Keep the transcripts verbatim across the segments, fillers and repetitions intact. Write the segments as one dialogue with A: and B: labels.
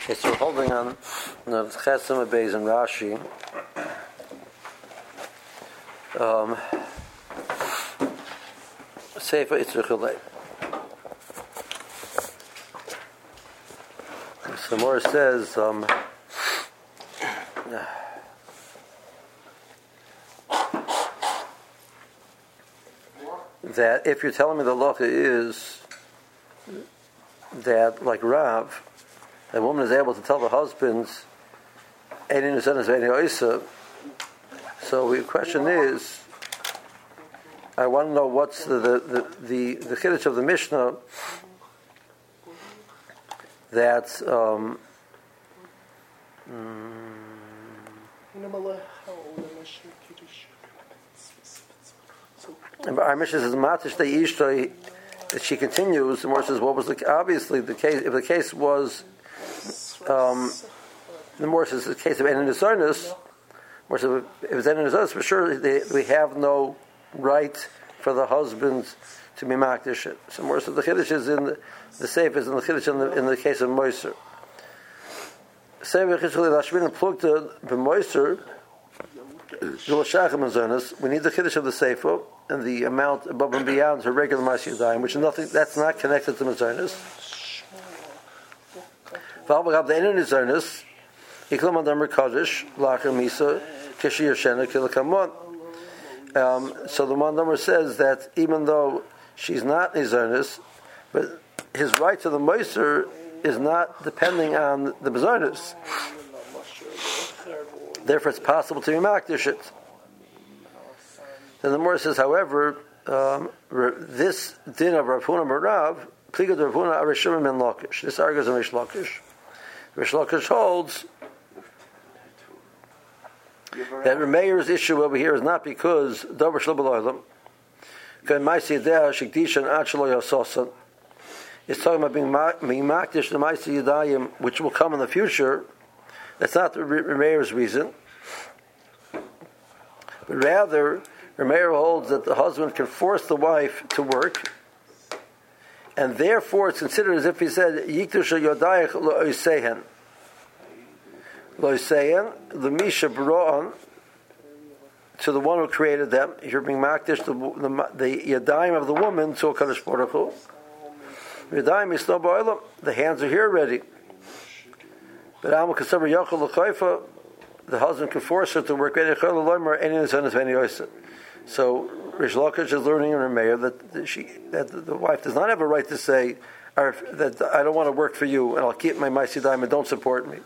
A: Okay, so we're holding on the Chesem Beis and Rashi. Um, Sefer Yitzchak Chulei. So the Morris says, um, that if you're telling me the halacha is that, like Rav, a woman is able to tell the husbands, so the question is, I want to know what's the the the, the, the chiddush of the Mishnah that um, mm, our Mishnah says Matish the Ishtoi. She continues. The more says, what was the obviously the case? If the case was Um, the more says the case of Enin more says if it's Enin for sure they, we have no right for the husbands to be makdish it. So more says the chiddush is in the, the safe is in the chiddush in the, in the case of Moiser. We need the chiddush of the sefer and the amount above and beyond her regular Masiyadayim, which is nothing. That's not connected to Mazonis. Um, so the one number says that even though she's not Nizonis, but his right to the Moiser is not depending on the Bezonis. Therefore it's possible to be Makdish it. Then the Morris says, however, um, this din of Rav Huna Merav, Pligad Rav Huna Arishim Ben Lakish. This argues on Rish Lakish. Rish Lakish holds that Meir's issue over here is not because Dover Shlubaloilam, because Maisi Yedeh Shikdish and Achelo Yasosan. It's talking about being Makdish the Maisi Yedayim, which will come in the future. That's not the Meir's reason. But rather, Meir holds that the husband can force the wife to work, and therefore it's considered as if he said, Yiktusha Yodayach Lo Oisehen. Lo Oisehen, the Misha Bra'an, to the one who created them. You're being makdish the, the, the Yadayim of the woman to a Kadosh Baruch Hu. Yadayim is no ba'olam. The hands are here already. But Amal Kasabar Yachol L'chayfa, the husband can force her to work. So Rish Lakish is learning in her mayor that she that the wife does not have a right to say that I don't want to work for you and I'll keep my Maisidayim and don't support me.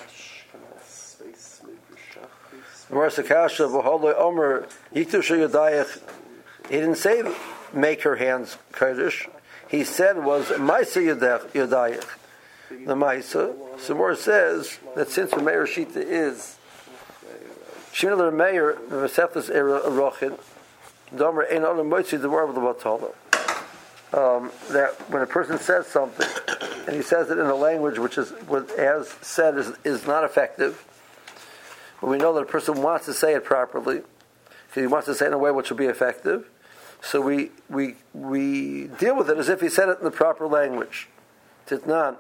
A: He didn't say make her hands Kurdish. He said was Maisa Yadayach. The Maisa. Samor says that since the Meir Shita is Shimon Meir the Veseftas Era Rochin Domer Ein Olam Moitzi the word of the Batala. Um, that when a person says something and he says it in a language which is, as said, is, is not effective, but we know that a person wants to say it properly, he wants to say it in a way which will be effective, so we we we deal with it as if he said it in the proper language. Titnan.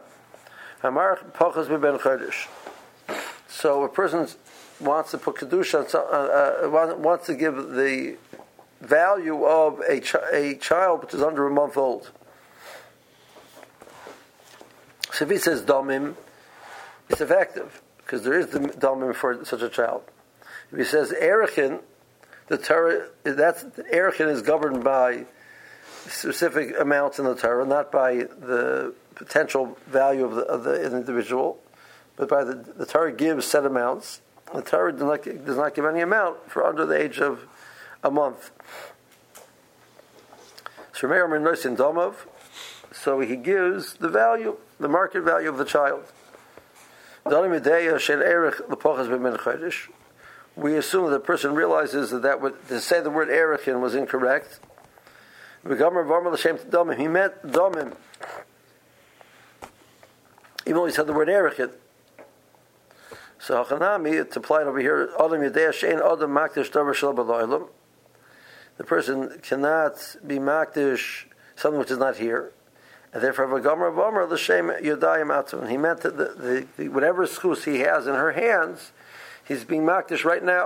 A: So a person wants to put kedusha, uh, uh, wants to give the value of a, ch- a child which is under a month old. So if he says domim, it's effective because there is the domim for such a child. If he says erechin, the Torah, that's erechin is governed by specific amounts in the Torah, not by the potential value of the, of the individual, but by the, the Torah gives set amounts. The Torah does not, does not give any amount for under the age of a month. So he gives the value, the market value of the child. We assume that the person realizes that, that would, to say the word erechin was incorrect. He meant domim. Even though he said the word erechin. So Hachanami, it's applied over here, the person cannot be makdish something which is not here. And therefore, v'gomer v'omer l'shem yodayim atzon. He meant that the, the, the, whatever schus he has in her hands, he's being makdish right now.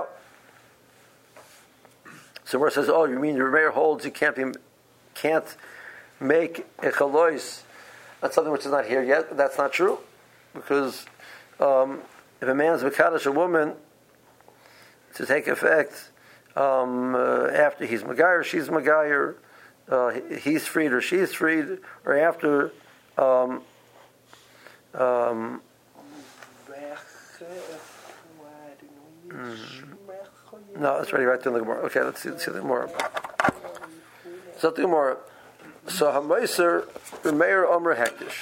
A: So where it says, "Oh, you mean your mayor holds you can't be, can't make a chalois?" That's something which is not here yet. That's not true, because um, if a man's mekadosh a woman to take effect um, uh, after he's Magayer, she's Magayer, uh, he's freed or she's freed, or after. Um, um, mm, no, that's already right there in the Gemara. Okay, let's see, let's see the Gemara. So the Gemara. So Hamoiser Meir Omer Hektish.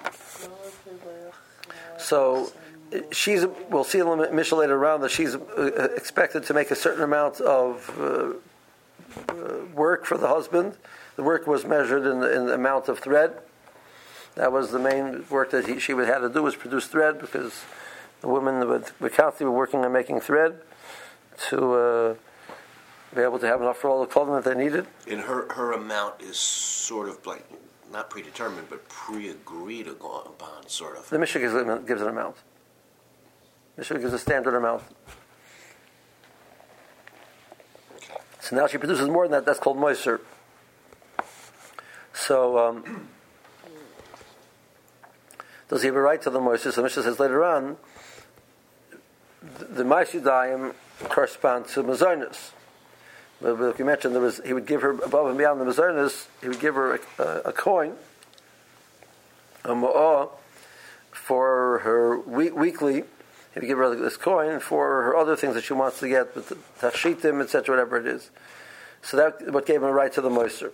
A: So she's, we'll see in the Mishnah later on that she's expected to make a certain amount of uh, uh, work for the husband. The work was measured in the, in the amount of thread. That was the main work that he, she would have to do, was produce thread, because the women would, would constantly be working on making thread to uh, be able to have enough for all the clothing that they needed.
B: And her, her amount is sort of like, not predetermined, but pre-agreed upon, sort of.
A: The Mishnah gives, gives an amount. The Mishnah gives a standard amount.
B: Okay.
A: So now she produces more than that. That's called moiser. So, um, does he have a right to the moiser? So the Mishnah says later on, the Maishidayim correspond to Mazonis. But like you mentioned, there was, he would give her, above and beyond the Mazonis, he would give her a, a, a coin, a ma'ah, for her week, weekly. He would give her this coin for her other things that she wants to get, with tachshitim, et cetera, whatever it is. So that what gave him a right to the moiser.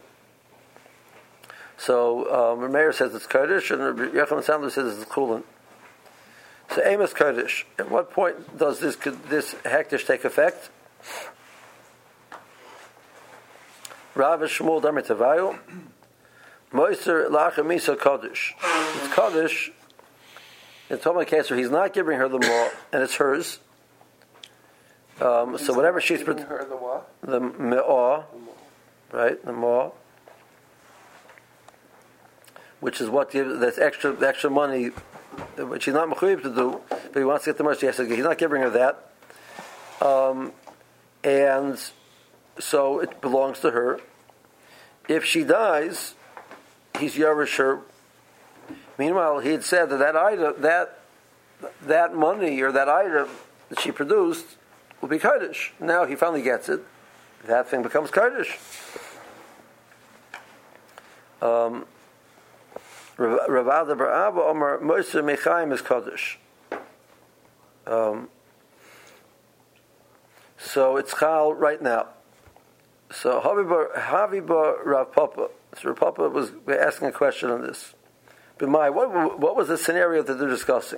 A: So um, Meir says it's Kodesh, and Yechon Sandler says it's Kulin. So Amos Kodesh. At what point does this this hektish take effect? Rav Shmuel Damar Tavayu, Moiser Lachamisa Kodesh. It's Kodesh. In Toma case where he's not giving her the law and it's hers. Um, so whatever she's
C: giving her the what?
A: The me'ah, right? The me'ah, which is what gives that's extra the extra money, which he's not mechuyev to do, but he wants to get the mercy. He has to, he's not giving her that, um, and so it belongs to her. If she dies, he's yarish her. Meanwhile, he had said that that item, that that money or that item that she produced will be Kodesh. Now he finally gets it. That thing becomes Kodesh. Um, Ravada Bar Abba Omer Moser Mechaim is Kodesh. Um, so it's Chal right now. So Haviba Rav Papa. So Rav Papa was asking a question on this. But my, what, what was the scenario that they're discussing?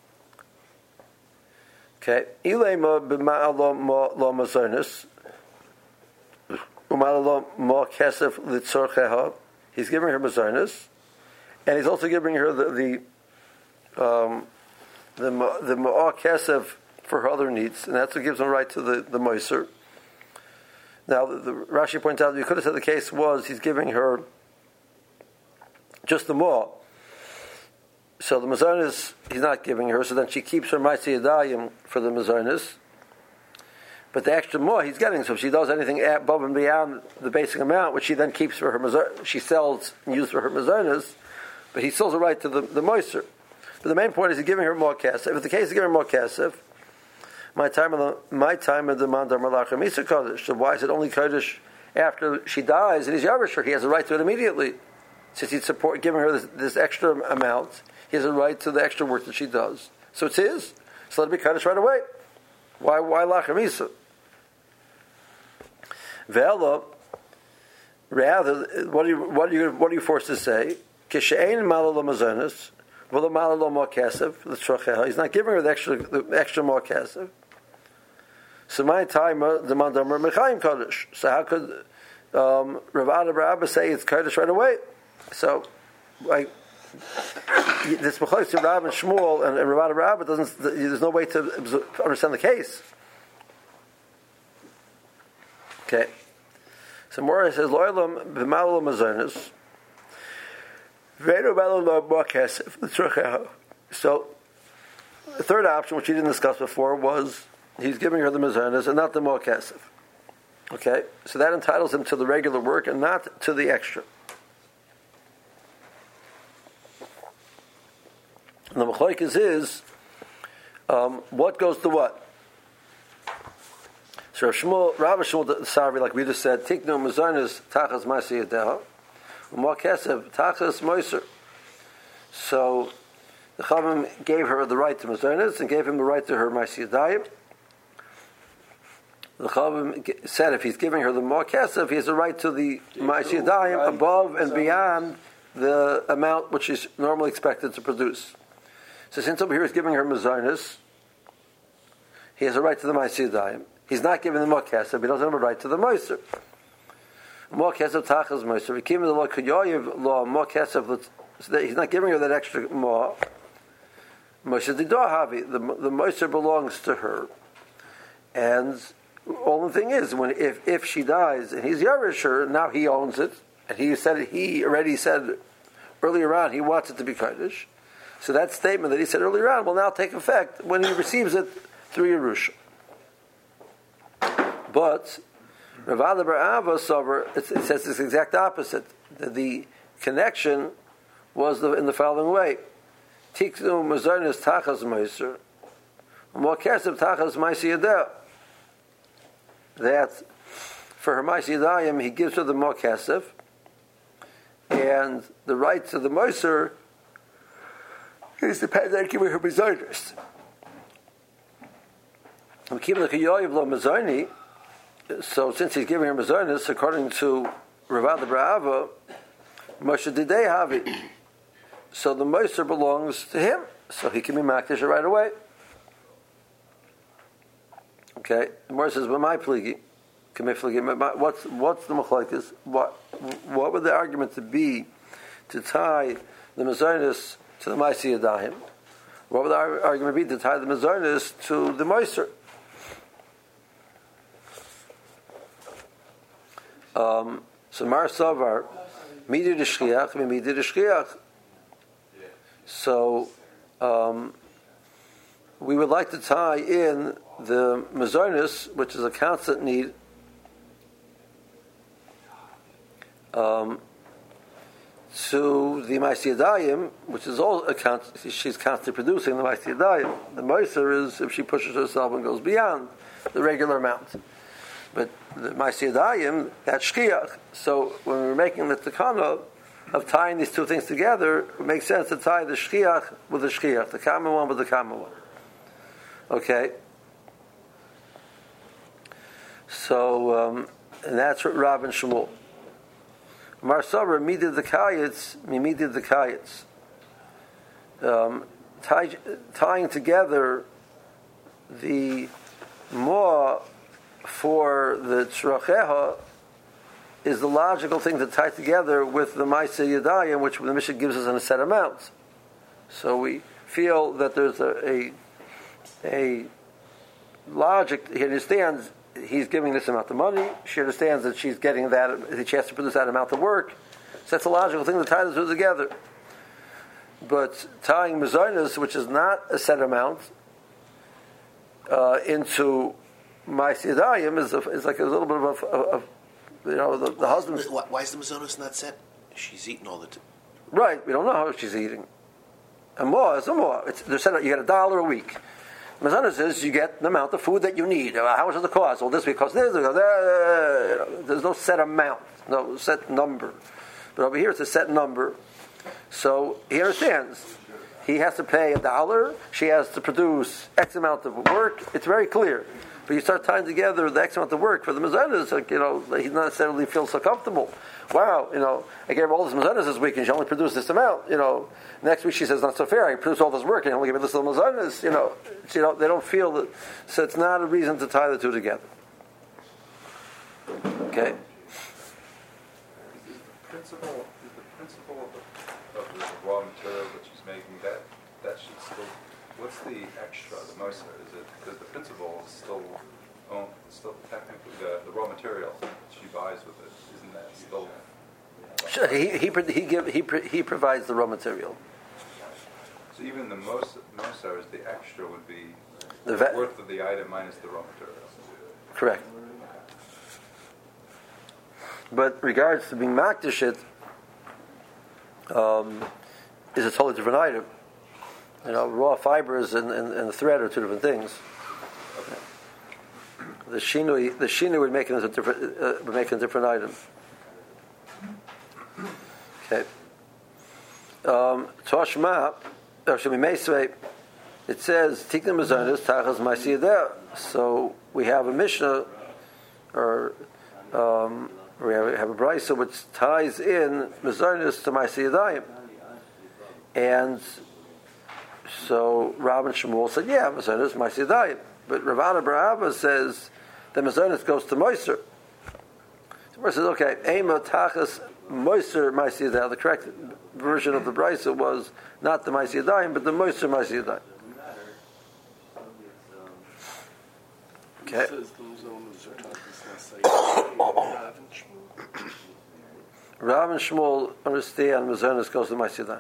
A: Okay, Ilema b'ma'alo lo mazonis, u'ma'alo mo kesef litzorcheha. He's giving her mazonis, and he's also giving her the the um, the the ma'ah kesef for her other needs, and that's what gives him right to the the moiser. Now, the, the Rashi points out that you could have said the case was he's giving her just the ma'ah. So the mazonis he's not giving her, so then she keeps her ma'aseh yadayim for the mazonis. But the extra more he's getting, so if she does anything above and beyond the basic amount, which she then keeps for her mazonis, she sells and uses for her mazonis, but he still has a right to the, the moiser. But the main point is he's giving her more kesef. If the case is giving her more kesef, my time of the my time of the mandar malachim misa kodesh. So why is it only kodesh after she dies and he's yarisher? He has a right to it immediately, since he's support giving her this, this extra amount. He has a right to the extra work that she does. So it's his. So let it be Kaddish right away. Why why Lachem Isa? Vela, rather, what are you what are you what are you forced to say? Kishein malalo mazonis, v'lo malalo mo kesef l'tzrocheha. He's not giving her the extra the extra more kesef. So my time the mandamar mechaim Kaddish. So how could um, Rav Ada Bar Abba say it's Kaddish right away? So like. This Mechalek to Rav and Shmuel and, and Rav Rabba doesn't. There's no way to understand the case. Okay, so Mora says Lo'elam b'malol mazonos So, the third option, which he didn't discuss before, was he's giving her the mezainis and not the more kesef. Okay, so that entitles him to the regular work and not to the extra. And the machlokes is um, what goes to what. So Shmuel, Rabbi Shmuel Sarvi, like we just said, tiknu mezainis tachas ma'aseh yadeha, more kesef tachas moiser. So the Chavim gave her the right to mezainis and gave him the right to her ma'aseh yadayim. The Chavim said if he's giving her the more kesef, he has a right to the ma'aseh yadayim above and beyond the amount which is normally expected to produce. So since over here he's giving her mezainis, he has a right to the ma'aseh yadayim. He's not giving the more kesef, he doesn't have a right to the moiser. More kesef tachas moiser. He came to the law kuyoyev law more kesef. He's not giving her that extra more. Moshe Didor Havi, the the moiser belongs to her, and all the thing is, when if, if she dies and he's Yerush her, now he owns it, and he said he already said earlier on he wants it to be Kaddish. So that statement that he said earlier on will now take effect when he receives it through Yerusha. But Rav Ada bar Ava Sover, it says this exact opposite. That the connection was the, in the following way: Tiknu mezainis tachas meiser, more kesef tachas ma'aseh yadeh. That for her ma'aseh yadayim, he gives her the more kesef, and the right to the meiser is dependent on giving her mezainis. We keep the kiyoyev lo mezaini. So since he's giving her mezainis, according to Rav Ada bar Ava, Moshe Didei Havi. So the moiser belongs to him, so he can be makdish right away. Okay, the Gemara says, "But my pligi, what's what's the machlokes? What what would the argument to be to tie the mezainis to the ma'aseh yadayim? What would the argument be to tie the mezainis to the moiser?" Um, so Mar Savar, Midir de Shchiach, Midir de Shchiach. So um, we would like to tie in the mezainis, which is a constant need, um, to the ma'aseh yadayim, which is all a con- she's constantly producing the ma'aseh yadayim. The moiser is if she pushes herself and goes beyond the regular amount. But the ma'aseh yadayim, that's shchiach. So when we're making the takana of tying these two things together, it makes sense to tie the shchiach with the shchiach, the common one with the common one. Okay? So, um, and that's what Rav and Shmuel. Mar Savar, midid the kayitz, mimidid the kayitz. Um, tie, tying together the more for the tzracheha is the logical thing to tie together with the ma'aseh yadayim, which the Mishnah gives us in a set amount. So we feel that there's a a, a logic. He understands he's giving this amount of money. She understands that she's getting that. That she has to produce that amount of work. So that's a logical thing to tie the two together. But tying mezainis, which is not a set amount, uh, into ma'aseh yadayim is, is like a little bit of a, a you know, the, the husband.
B: Why, why is the mezainis not set? She's eating all the time.
A: Right, we don't know how she's eating. And more, it's a more. It's, they're set up, you get a dollar a week. Mezainis is you get the amount of food that you need. How much does it cost? Well, this because this, because that. There's no set amount, no set number. But over here it's a set number. So he understands. He has to pay a dollar. She has to produce X amount of work. It's very clear. But you start tying together the X amount of work for the mezainis, like, you know, he doesn't necessarily feel so comfortable. Wow, you know, I gave her all this mezainis this week and she only produced this amount. You know, next week she says, not so fair, I produced all this work and only gave her this little mezainis. You know, so, you know, they don't feel that, so it's not a reason to tie the two together. Okay?
C: Is the principle, is the principle of the, of the raw material that she's making, that, that should still, what's the extra, the moiser? Is it, because the principle is still, still technically the, the raw material she buys with it, isn't that still?
A: Sure, he he he give he he provides the raw material.
C: So even the most Moser is the extra would be
A: The
C: the
A: va-
C: worth of the item minus the raw materials.
A: Correct. But regards to being makdish it, um, is a totally different item. You know, raw fibers and, and, and the thread are two different things. The shinui, the shinui would make it as a different, uh, would make it a different item. Okay. Um, Toshma, actually, Meisvei, it says Tikna Mazonis Tachas Ma'asiyadeh. So we have a Mishnah, or um, we have, have a brisa which ties in Mazonis to Ma'asiyadayim, and so Rav and Shmuel said, "Yeah, Mazonis Ma'asiyadayim," but Rav Ada bar Abba says the Mazonis goes to Moiser. So Rav says, "Okay, Ema Tachas Moiser Ma'asiyadayim." The correct version of the brisa was not the Ma'asiyadayim, but the Moiser Ma'asiyadayim. Okay. Rav and Shmuel understand Mazonis goes to Ma'asiyadayim.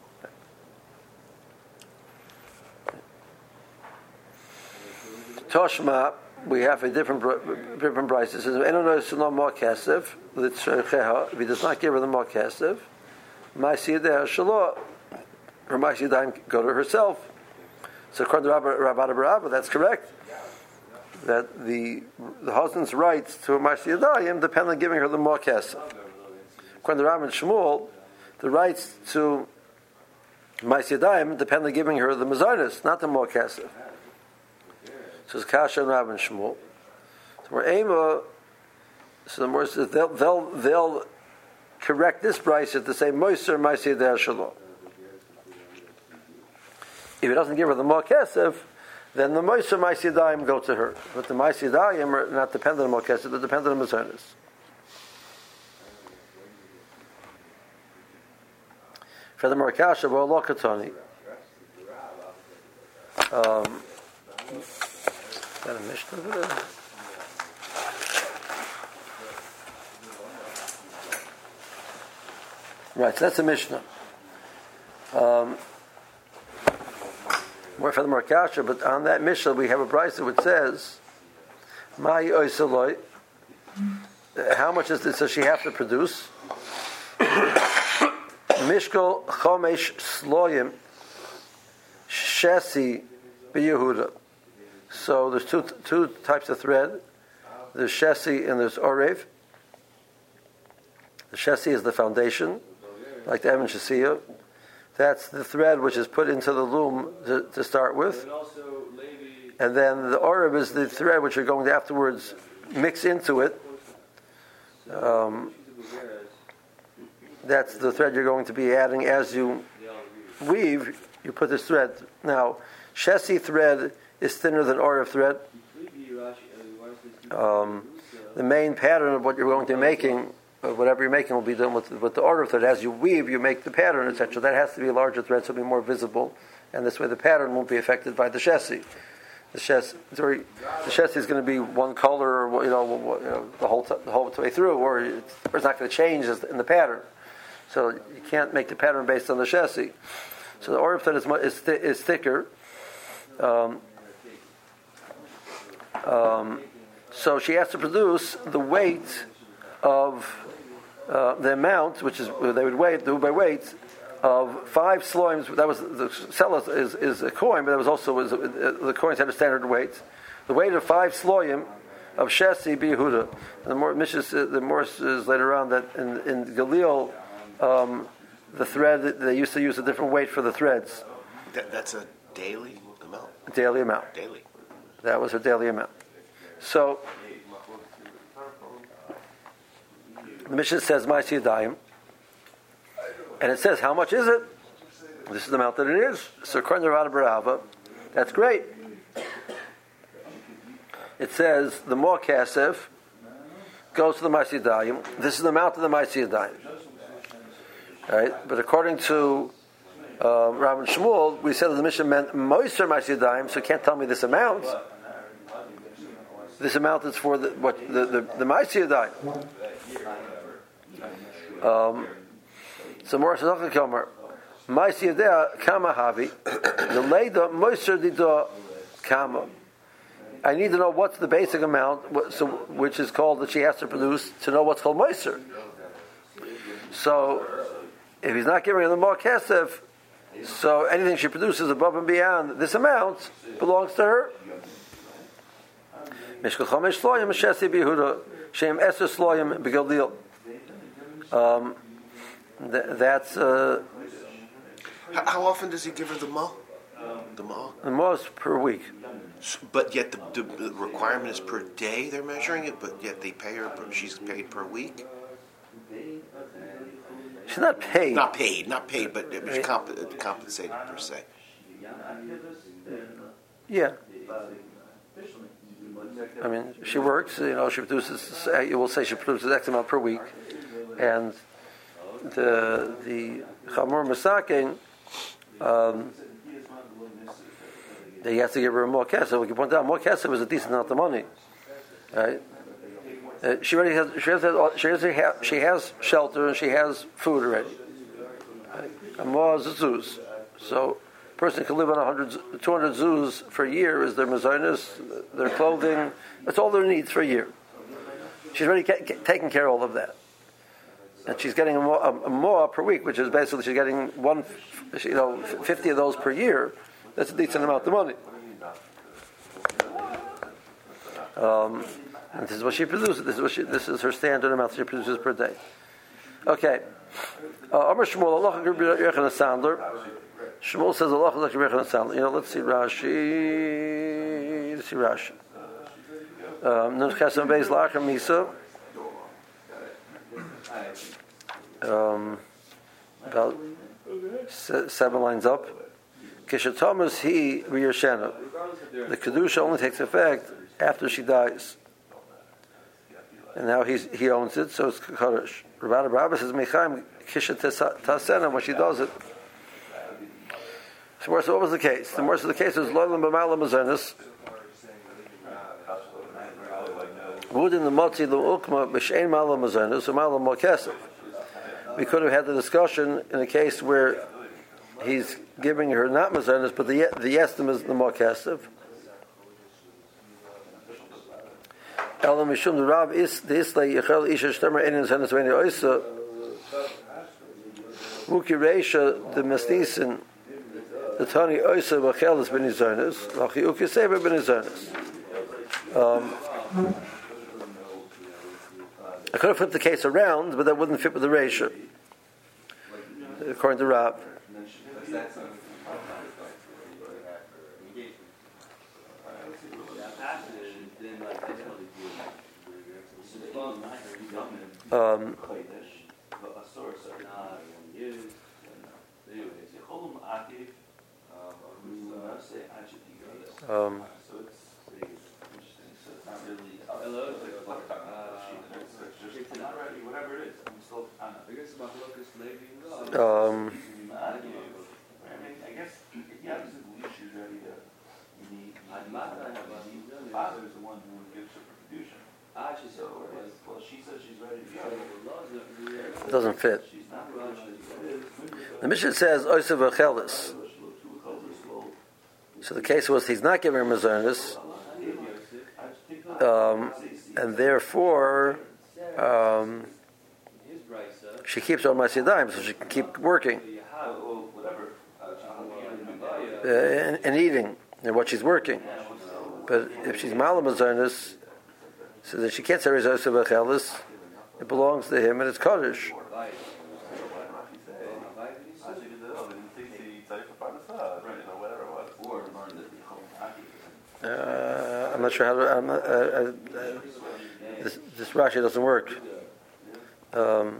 A: Toshma, we have a different different price. It says, "Eno more kesef." If he does not give her the more kesef, Ma'asiyadeh shelo, her Ma'asiyadayim go to herself. So according to Rav Ada bar Abba, that's correct. That the the husband's rights to her Ma'asiyadayim depend on giving her the more kesef. According to Rav and Shmuel, the rights to Ma'asiyadayim depend on giving her the Mazonis, not the more kesef. So it's Kasha and Rav and Shmuel. So we're Ema, so the more says they'll, they'll, they'll correct this price to say Moiser Ma'asiyadeh Shalom. If he doesn't give her the more kesef, then the Moiser Ma'asiyadayim go to her. But the Ma'asiyadayim are not dependent on more kesef, they're dependent on Mazonis. For the Kasha, well, lo katoni. Um, Is that a Mishnah over there? Right, so that's a Mishnah. Um, more for the Markasha, but on that Mishnah we have a brisa which says, "Mai oisaloi." How much is this? Does she have to produce? Mishkol chomesh sloyim shesi b'Yehuda. So there's two two types of thread. There's shesi and there's orev. The shesi is the foundation, like the Evan Shasiya. That's the thread which is put into the loom to, to start with. And then the orev is the thread which you're going to afterwards mix into it. Um, that's the thread you're going to be adding as you weave. You put this thread. Now, shesi thread is thinner than orev thread. Um, the main pattern of what you're going to be making, or whatever you're making, will be done with, with the orev thread. As you weave, you make the pattern, et cetera. That has to be a larger thread, so it'll be more visible, and this way the pattern won't be affected by the shesi. The shesi, the shesi is going to be one color, or you know, you know the whole t- the whole way through, or it's, or it's not going to change in the pattern. So you can't make the pattern based on the shesi. So the orev thread is is, th- is thicker. Um, Um, so she has to produce the weight of uh, the amount, which is they would weight do by weight of five sloims. That was the seller is, is a coin, but that was also was, uh, the coins had a standard weight. The weight of five sloim of shesi b'Yehuda. And the more Mishnah, the more is later on that in, in Galil, um, the thread they used to use a different weight for the threads.
B: That, that's a daily amount.
A: Daily amount.
B: Daily.
A: That was her daily amount. So the Mishnah says Ma'asiyadayim, and it says how much is it? This is the amount that it is. So according to Rav Ada bar Abba, that's great. It says the more kasef goes to the Ma'asiyadayim. This is the amount of the Ma'asiyadayim. All right, but according to uh, Rav and Shmuel, we said that the Mishnah meant Moiser Ma'asiyadayim, so you can't tell me this amount. This amount is for the what the the, the Ma'asiyadayim. Um, So more says Kilmer. My siyadeh kama havi. The leida moiser dida kama. I need to know what's the basic amount, what, so, which is called that she has to produce to know what's called moiser. So, if he's not giving her the more kesef, so anything she produces above and beyond this amount belongs to her. Um, th- that's uh,
B: How, how often does he give her the mo? The mo?
A: the most per week.
B: S- But yet the, the, the requirement is per day. They're measuring it, but yet they pay her. Per, she's paid per week.
A: She's not paid.
B: Not paid, not paid, but it was comp- compensated per se.
A: Yeah. I mean, she works. You know, she produces. Uh, you will say she produces X amount per week, and the the chamor masaking. Um, they have to give her more kesef. We can point out more kesef is a decent amount of money, right? Uh, she already has. She has. She has. She has shelter and she has food already. Right? More zuz. So, a person can live on one hundred, two hundred zuz for a year. Is their mazonos, their clothing? That's all their needs for a year. She's already ca- ca- taking care of all of that, and she's getting a more, a, a more per week, which is basically she's getting one, you know, fifty of those per year. That's a decent amount of money. Um, and this is what she produces. This is what she, this is her standard amount she produces per day. Okay. Amar Shmuel, Allah Rabbi Sandler. Shmuel says Allah Rabbi Sandler. You know, let's see Rashi. Let's see Rashi. Nun Chesam Beis Lachar Misa. Um, about se- seven lines up. Kishatomas he Riyashena. The kedusha only takes effect after she dies, and now he's he owns it, so it's kadosh. Rabbi Rabbi says Mechaim Kisha Tasena when she does it. So, what was the case? The worst of the case was Loilam B'Malam Mazonis. Wood in the Motzi the Ukma B'Shein Malam Mazonis or Malam Mokesef. We could have had the discussion in a case where he's giving her not Mazonis, but the the estimate is the Mokesef. Elam Mishum the Rav is the Islay Yechel Isha Shtemar Einin Zanis Veni Oisa Wuki Reisha the Mesnisin the Tani Oisa Vachel is Beni Zanis Vachi Uki Seber Beni Zanis. I could have flipped the case around, but that wouldn't fit with the ratio, according to Rab. Um, um, Um, it doesn't fit. The Mishnah says Oisav Achelis. So the case was he's not giving her Mazonis, um, and therefore um, she keeps on my Yadayim, so she can keep working uh, and, and eating and what she's working. But if she's Malam Mazonis, so that she can't say Oisav Achelis, it belongs to him and it's Kaddish. Uh, I'm not sure how to. I'm not, uh, uh, uh, this, this Rashi doesn't work. Um,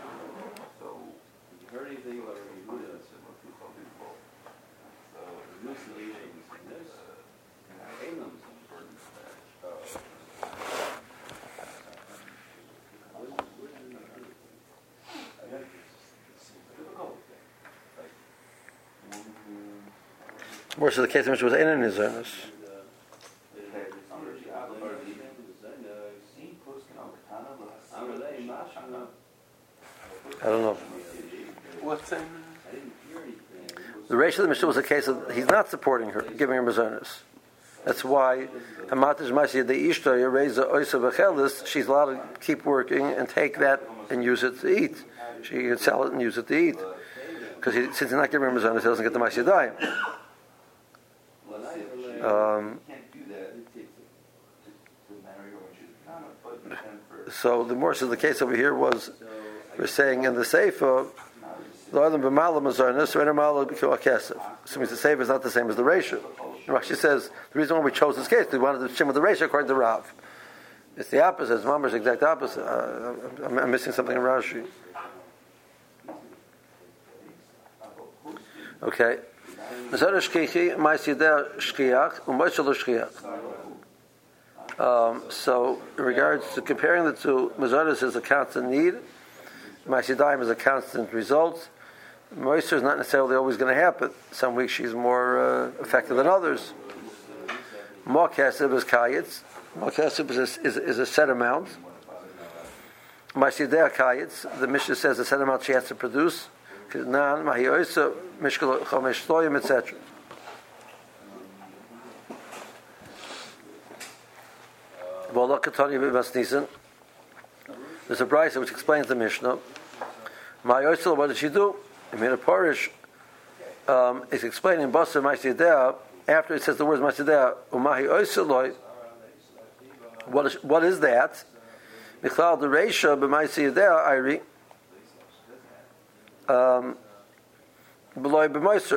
A: Worse of the case in which it was in his earnest. I don't know.
B: what thing?
A: The Reish of the Mishnah was a case of he's not supporting her, giving her mazonos. That's why Hamatish Masi the Ishta Yereza Oisa V'chelis, she's allowed to keep working and take that and use it to eat. She can sell it and use it to eat. Because he, since he's not giving her mazonos, he doesn't get the Masi Yadayim. Um, so the more so the case over here was we're saying in the Seifa the other b'mala mazonos or mala b'kol kesef. So means the Seifa is not the same as the ratio. Rashi says the reason why we chose this case we wanted to shim with the ratio according to Rav. It's the opposite. It's Mamber's exact opposite. Uh, I'm, I'm missing something in Rashi. Okay. Um, so, in regards to comparing the two, Mazonos is a constant need, Ma'asidayim is a constant result. Moisture is not necessarily always going to happen. Some weeks she's more uh, effective than others. More kesef is kayitz. More kesef is, is, is a set amount. Ma'asidayim kayitz. The Mishnah says the set amount she has to produce. Nan mahiyoisa mishkal chomesh shloim et cetera. There's a brayso which explains the Mishnah. Mahiyoisa, what did she do? I mean, a parish um, is explaining Basar Ma'asidayim after it says the words Ma'asidayim. Umahiyoisa loy. What is what is that? Michlal the Reisha b'Ma'asidayim Iri. Um, below b'moiser,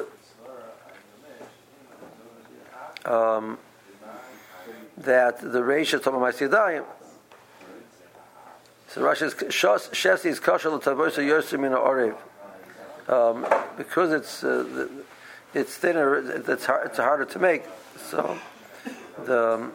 A: um, that the Reisha Toma Ma'asidayim. So Rashi says Shesi is kosher l'tavosa yosim min ha'orev, um because it's uh, it's thinner. It's hard, it's harder to make. So the um,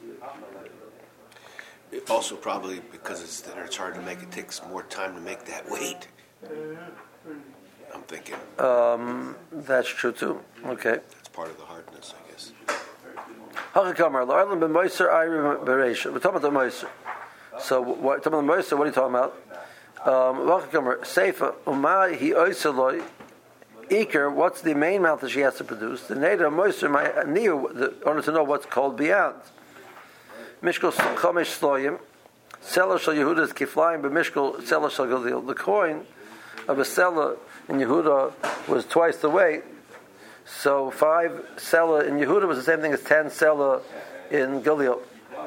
B: also probably because it's thinner, it's hard to make. It takes more time to make that weight. I'm thinking.
A: Um, that's true too. Okay.
B: That's part of the hardness, I guess.
A: We're talking about the Moiser. So, what, talking about the Moiser, what are you talking about? Seifa, Umay, he Oiseloi, Iker, what's the main amount that she has to produce? The Neder Moiser, my Niu, in order to know what's called beyond. Mishkol Chomesh Sloyim, Seller Shal Yehuda's Kiflayim, but Mishkol Seller Shal Galil. The coin of a seller in Yehuda was twice the weight, so five seller in Yehuda was the same thing as ten seller in Galil.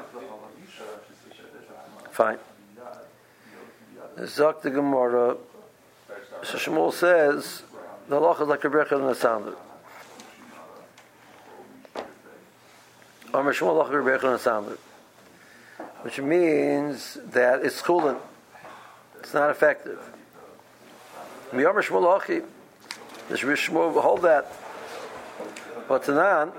A: Fine. Zok the Gemara. So Shmuel says the halacha is like a brecha and a sounder. Amar Shmuel halacha a brecha and a sounder, which means that it's chulin. It's not effective. Miyamar Shmuel Achi, the Shmuel will hold that. But Tanan,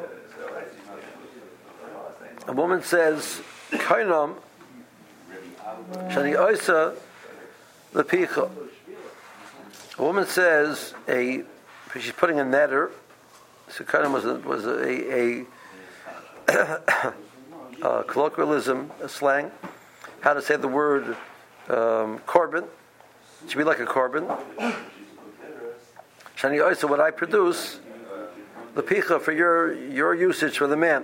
A: a woman says, Kainam, Shani Oisa, the Picha. A woman says, a she's putting a netter. So Kainam was a, was a, a, a colloquialism, a slang, how to say the word um, korban. It should be like a korban. Shani Oisa, what I produce, the picha for your your usage for the man.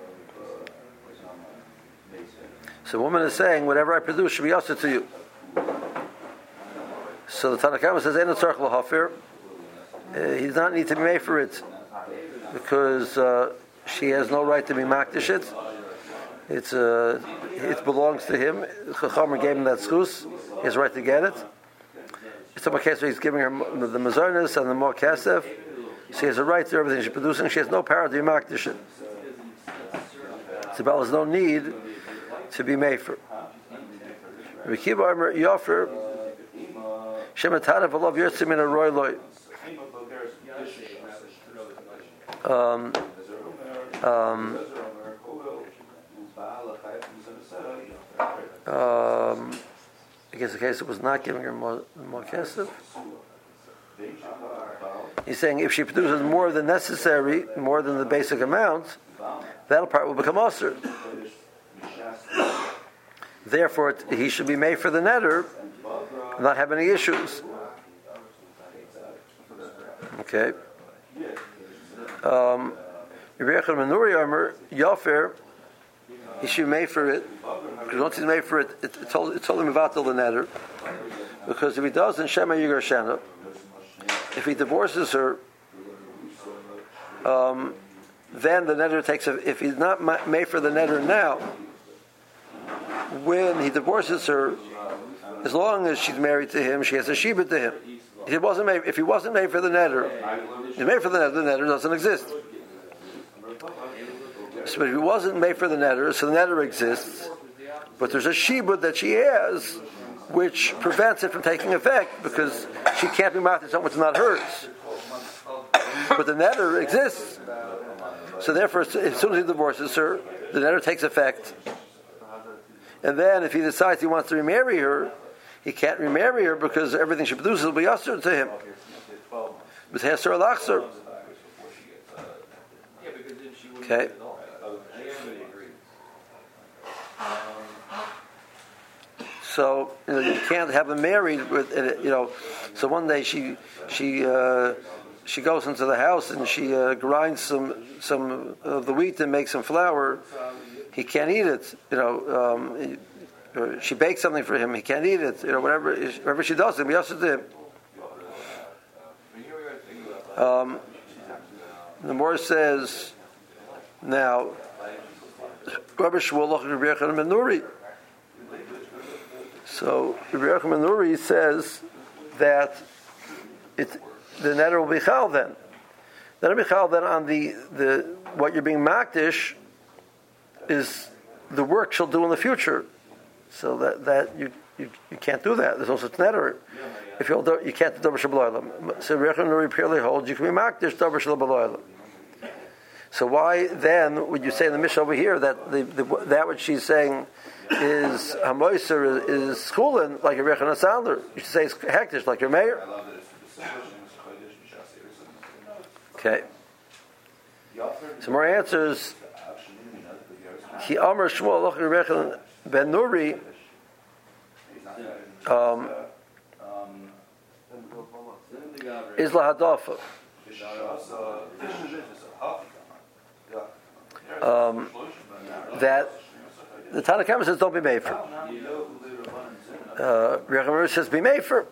A: So the woman is saying, whatever I produce should be also to you. So the Tanna Kama says, "Ein tzarich l'hafir." He does not need to be made for it because uh, she has no right to be makdish it. It's uh, it belongs to him. Chachamar gave him that schus. He has a right to get it. It's a case where he's giving her the mazonos and the more kesef. She has a right to everything she's producing. She has no power to be makdish it. Sibel has no need to be made for. Rekiva Omer Yofer Shematara v'lov Yertzim in a roy loy. Um, um, um, I guess the case it was not giving her more, more kesef. He's saying if she produces more than necessary, more than the basic amount, that part will become usher. Therefore, it, he should be made for the netter, and not have any issues. Okay. Um, Rebbe Yochanan ben Nuri Omer Yofer, he should be made for it. Because once he's made for it, it, it told it told him about the neder. Because if he doesn't, Shema Yigar Shena. If he divorces her, um, then the neder takes. A, if he's not ma- made for the neder now, when he divorces her, as long as she's married to him, she has a shiba to him. If he wasn't made, if he wasn't made for the neder, he's made for the neder. The neder doesn't exist. So if he wasn't made for the neder, so the neder exists, but there's a shibud that she has, which prevents it from taking effect because she can't be married to someone that's not hers. But the neder exists, so therefore, as soon as he divorces her, the neder takes effect. And then, if he decides he wants to remarry her, he can't remarry her because everything she produces will be usher to him. Okay. So you know you can't have them married with you know. So one day she she uh, she goes into the house and she uh, grinds some some of the wheat and makes some flour. He can't eat it. You know, um, or she bakes something for him. He can't eat it. You know, whatever whatever she does, it'll be usher to him. Um, the Gemara says now, Rabbi Shmuel Rabbi Yochanan ben Nuri. So Rabbi Yochanan ben Nuri says that it, the neder will be chal then. Then will be chal then on the, the what you're being makdish is the work she'll do in the future. So that that you you, you can't do that. There's no such neder. If you'll do, you can't do davar shel So Rabbi Yochanan ben Nuri purely holds you can be makdish davar shel b'lo'elam. So why then would you say in the Mishnah over here that the, the that what she's saying is hamoiser is schulin like a Rechon Sander? You should say it's hektish like your mayor. Okay. Some more answers. Ki Amar Shmuel Loch Rechon ben Nuri. Um, is lahadafa. Um, that the Tanna Kamma says don't be made for. Uh, Rechon says be made for.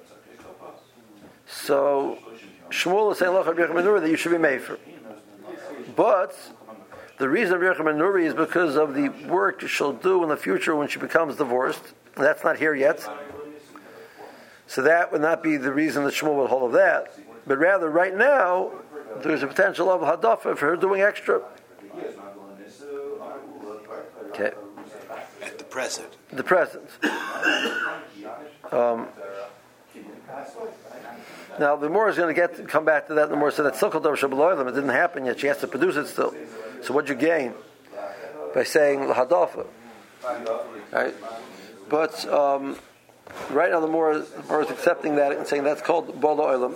A: So Shmuel is saying Loch Rechon ben Nuri that you should be made for. But the reason Rechon ben Nuri is because of the work she'll do in the future when she becomes divorced. That's not here yet. So that would not be the reason that Shmuel would hold of that. But rather, right now, there's a potential of hadafa for her doing extra. Okay.
B: At the present.
A: The present. Um, now, the more is going to get come back to that. The more said that silkal davar sheb'lo'elam. It didn't happen yet. She has to produce it still. So, what'd you gain by saying hadafa? Right. But um, right now, the more, the more is accepting that and saying that's called b'lo olam.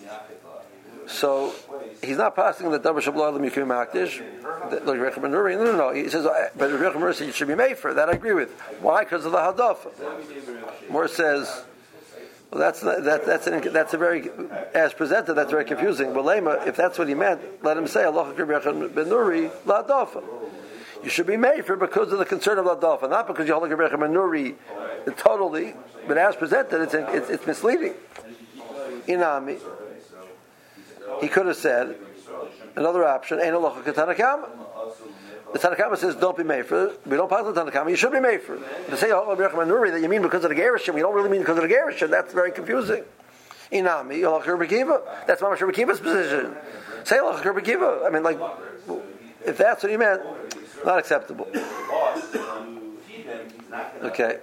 A: So he's not passing the davar sheb'lo'elam you can be makdish. Like Rechon ben Nuri. No, no, no. He says, but Rechon ben Nuri said you should be made for. That I agree with. Why? Because of the hadafa. More says, well, that's not, that that's an, that's a very as presented. That's very confusing. But Lema, if that's what he meant, let him say Allah Rechon ben Nuri la hadafa. You should be made for because of the concern of la hadafa, not because you hold like Rechon ben Nuri totally. But as presented, it's it's, it's misleading. Inami. He could have said another option. Ein halacha k'Tanna Kamma. The Tanna Kamma says don't be made for. We don't pass the Tanna Kamma. You should be made for. To say oh Rechon ben Nuri that you mean because of the gerushin, we don't really mean because of the gerushin. That's very confusing. Inami halacha Rabbi Kiva. That's Mamash Rabbi Kiva's position. Say halacha Rabbi Kiva. I mean, like if that's what he meant, not acceptable. Okay.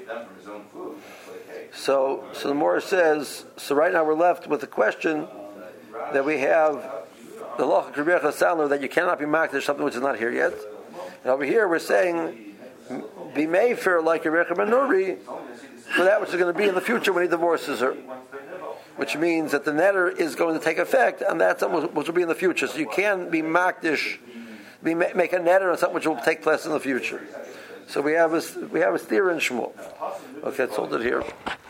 A: So, so the Morah says. So right now we're left with the question that we have the Loch Rabbi Sandler that you cannot be makdish something which is not here yet. And over here we're saying be made for like a Rechon ben Nuri for that which is going to be in the future when he divorces her, which means that the neder is going to take effect, and that's something which will be in the future. So you can be makdish, be make a neder on something which will take place in the future. So we have a we have a steer in Shmuel. Okay, let's hold it here.